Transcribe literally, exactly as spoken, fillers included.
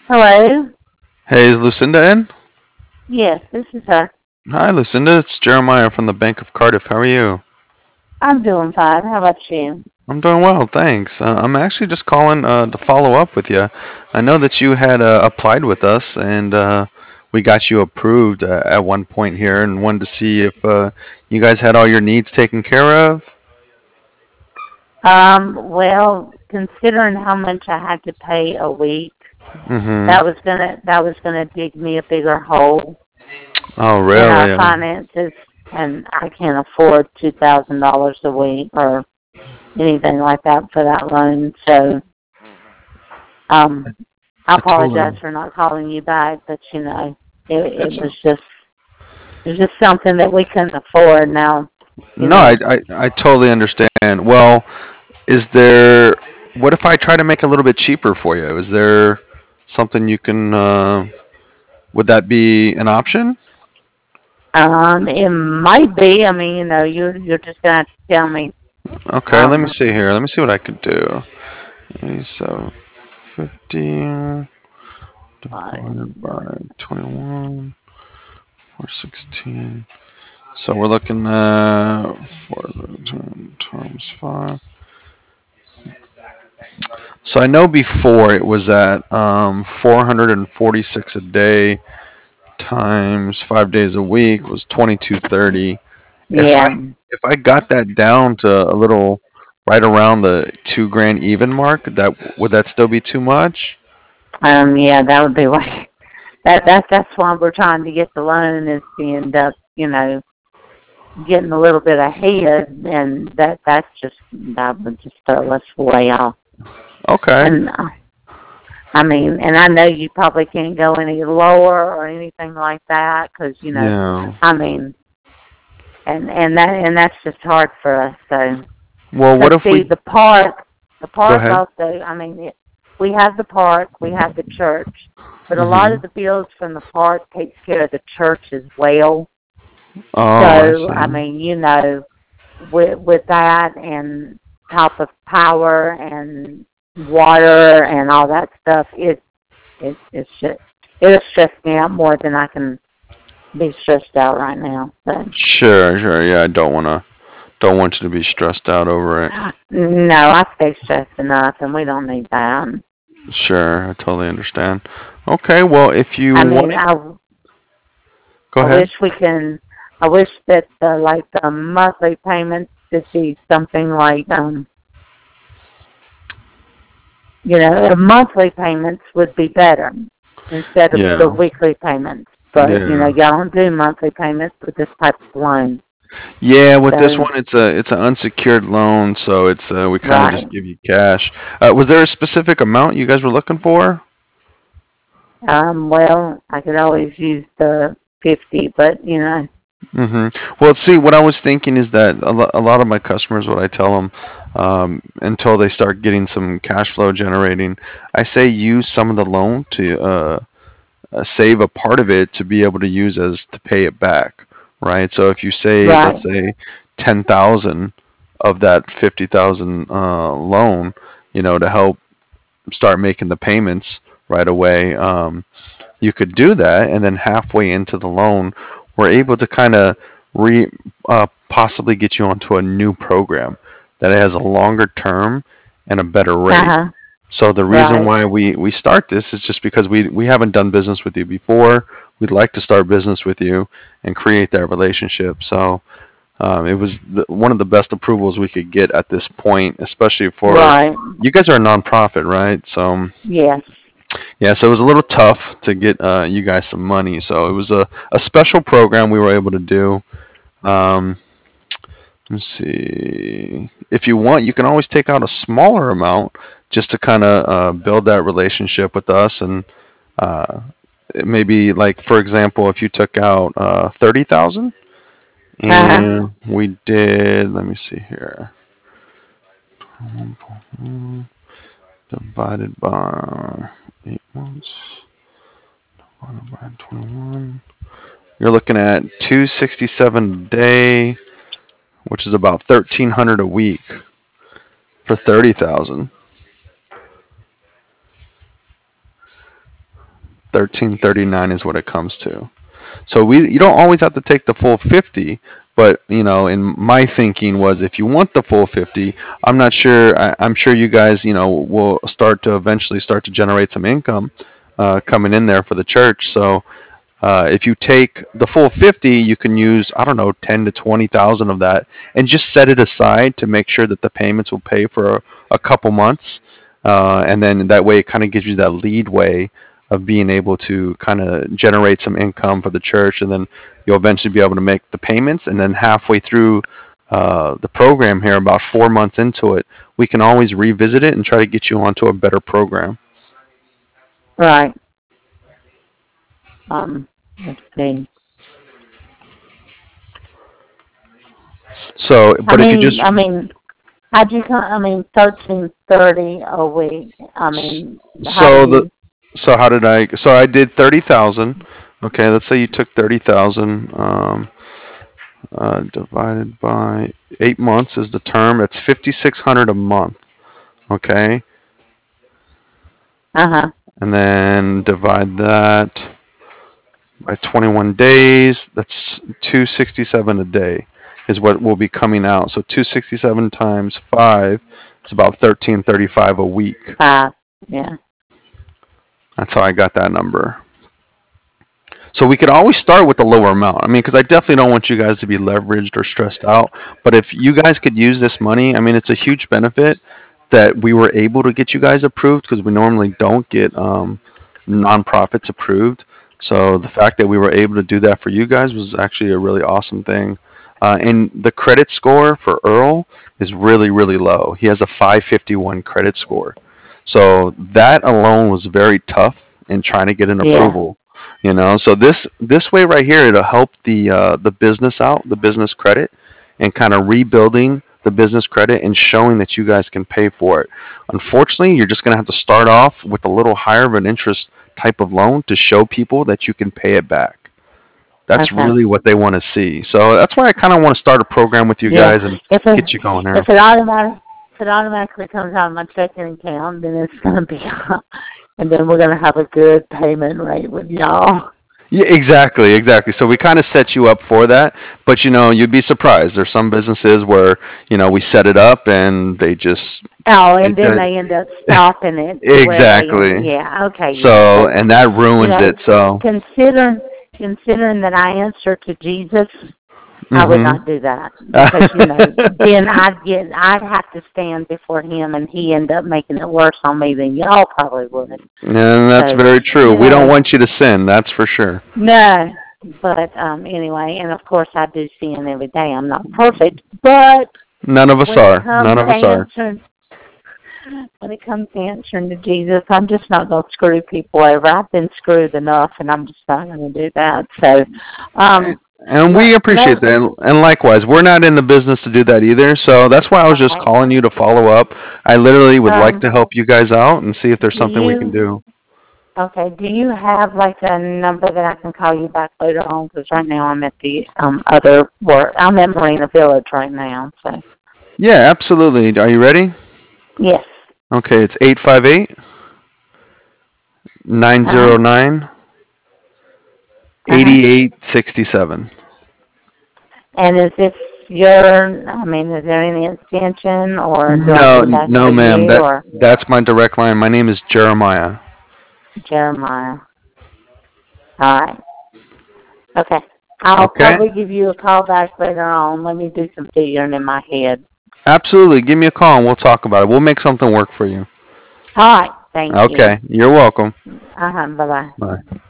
Hello. Hey, is Lucinda in? Yes, this is her. Hi, Lucinda. It's Jeremiah from the Bank of Cardiff. How are you? I'm doing fine. How about you? I'm doing well, thanks. Uh, I'm actually just calling uh, to follow up with you. I know that you had uh, applied with us, and uh, we got you approved uh, at one point here, and wanted to see if uh, you guys had all your needs taken care of. Um, well, considering how much I had to pay a week, Mm-hmm. that was gonna that was gonna dig me a bigger hole Oh, in our really? Uh, finances, and I can't afford two thousand dollars a week or anything like that for that loan. So, um, I I apologize totally. for not calling you back, but you know, it, it was just it was just something that we couldn't afford. Now, you No, I, know. I, I totally understand. Well, is there? What if I try to make it a little bit cheaper for you? Is there something you can? Uh, would that be an option? Um, it might be. I mean, you know, you're you're just gonna have to tell me. Okay, let me Um, see here. Let me see what I could do. Okay, so fifty divided fine. by twenty-one, four sixteen. So we're looking at four times five. So I know before it was at um, four hundred forty-six a day times five days a week was twenty-two thirty. If I Yeah. if I got that down to a little right around the two grand even mark, that would that still be too much? Um, yeah, that would be why. That that that's why we're trying to get the loan is to end up, you know, getting a little bit ahead, and that that's just that would just throw us way off. Okay. And uh, I mean, and I know you probably can't go any lower or anything like that because you know, Yeah. I mean, and and that and that's just hard for us. So. Well, what Because if see, we the park, the go park ahead? also. I mean, it, we have the park, we have the church, but a lot of Mhm. the bills from the park takes care of the church as well. Oh, I So I see. mean, you know, with with that and top of power and water and all that stuff, it it it's just it'll stress me out more than I can be stressed out right now. So Sure, sure. Yeah, I don't wanna don't want you to be stressed out over it. no, I stay stressed enough, and we don't need that. Sure, I totally understand. Okay, well, if you I want mean, to I go I wish ahead. we can. I wish that the like the monthly payments could be something like um you know the monthly payments would be better instead of the Yeah, weekly payments. But you know yeah. y'all don't do monthly payments with this type of loan. Yeah, with this So one, it's a it's an unsecured loan, so it's uh, we kind of right. just give you cash. Uh, was there a specific amount you guys were looking for? Um. Well, I could always use the fifty, but you know. Hmm. Well, see, what I was thinking is that a, lo- a lot of my customers, what I tell them, um, until they start getting some cash flow generating, I say use some of the loan to uh, uh, save a part of it to be able to use as to pay it back, right? So if you save, let's Right. say, ten thousand of that fifty thousand uh, loan, you know, to help start making the payments right away. Um, you could do that, and then halfway into the loan, we're able to kind of re uh, possibly get you onto a new program that has a longer term and a better Uh rate. huh. So the reason Right. why we, we start this is just because we we haven't done business with you before. We'd like to start business with you and create that relationship. So um, it was the, one of the best approvals we could get at this point, especially for Right. you guys are a nonprofit, right? So Yes. yeah, so it was a little tough to get uh, you guys some money. So it was a, a special program we were able to do. Um, let's see. If you want, you can always take out a smaller amount just to kind of uh, build that relationship with us. And uh, maybe, like, for example, if you took out uh, thirty thousand Uh huh. and we did, let me see here, divided by eight months, divided by twenty-one. You're looking at two sixty-seven a day, which is about thirteen hundred a week for thirty thousand. thirteen thirty-nine is what it comes to. So we you don't always have to take the full fifty, but you know, in my thinking was if you want the full fifty, I'm not sure. I, I'm sure you guys, you know, will start to eventually start to generate some income uh, coming in there for the church. So uh, if you take the full fifty, you can use, I don't know, ten to twenty thousand of that, and just set it aside to make sure that the payments will pay for a, a couple months, uh, and then that way it kind of gives you that lead way of being able to kind of generate some income for the church, and then you'll eventually be able to make the payments, and then halfway through uh, the program here, about four months into it, we can always revisit it and try to get you onto a better program. Right. Um, let's see. So, I but if you mean, just I mean, how'd you come? I mean, thirteen thirty a week. I mean, how so do the you? so how did I so I did thirty thousand. Okay, let's say you took thirty thousand um, uh, divided by eight months is the term. It's fifty six hundred a month. Okay, Uh huh. and then divide that by twenty-one days. That's two sixty seven a day is what will be coming out. So two sixty seven times five is about thirteen thirty five a week. Five. Yeah. That's how I got that number. So we could always start with a lower amount. I mean, because I definitely don't want you guys to be leveraged or stressed out. But if you guys could use this money, I mean, it's a huge benefit that we were able to get you guys approved because we normally don't get um, nonprofits approved. So the fact that we were able to do that for you guys was actually a really awesome thing. Uh, and the credit score for Earl is really, really low. He has a five fifty-one credit score. So that alone was very tough in trying to get an Yeah. approval. You know, so this this way right here, it'll help the uh, the business out, the business credit, and kind of rebuilding the business credit and showing that you guys can pay for it. Unfortunately, you're just gonna have to start off with a little higher of an interest type of loan to show people that you can pay it back. That's Okay. really what they want to see. So that's why I kind of want to start a program with you Yeah. guys and If it get you going if here. it automatic if it automatically comes out of my checking account, then it's gonna be, and then we're gonna have a good payment rate with y'all. Yeah, exactly, exactly. So we kind of set you up for that, but you know, you'd be surprised. There's some businesses where you know we set it up and they just Oh, and it then does they end up stopping it to where they, exactly. yeah, okay, yeah, So but and that you ruins know, it. So considering considering that I answer to Jesus, I would hmm not do that because you know then I'd get I'd have to stand before him, and he end up making it worse on me than y'all probably would. and that's So very true. you We don't know, want you to sin, that's for sure. no. But um anyway, and of course I do sin every day. I'm not perfect, but None of us when it are. comes None to of us are. answering when it comes to answering to Jesus, I'm just not going to screw people over. I've been screwed enough, and I'm just not going to do that. So, um, And we let, appreciate let, that. And and likewise, we're not in the business to do that either. So that's why I was just okay. calling you to follow up. I literally would like Um, to help you guys out and see if there's do something we can you, do. okay, do you have like a number that I can call you back later on? Because right now I'm at the um, other work. I'm at Marina Village right now. So, Yeah, absolutely. Are you ready? yes. Okay, it's eight five eight, nine Uh-huh. zero nine, eight Uh-huh. eight six seven. And is this your, I mean, is there any extension, or do I No, just ask no, for ma'am. you That or that's my direct line. My name is Jeremiah. Jeremiah? All right. Okay. I'll Okay? probably give you a call back later on. Let me do some figuring in my head. Absolutely. Give me a call and we'll talk about it. We'll make something work for you. All right. Thank you. Okay. You're welcome. Uh-huh. Bye-bye. Bye.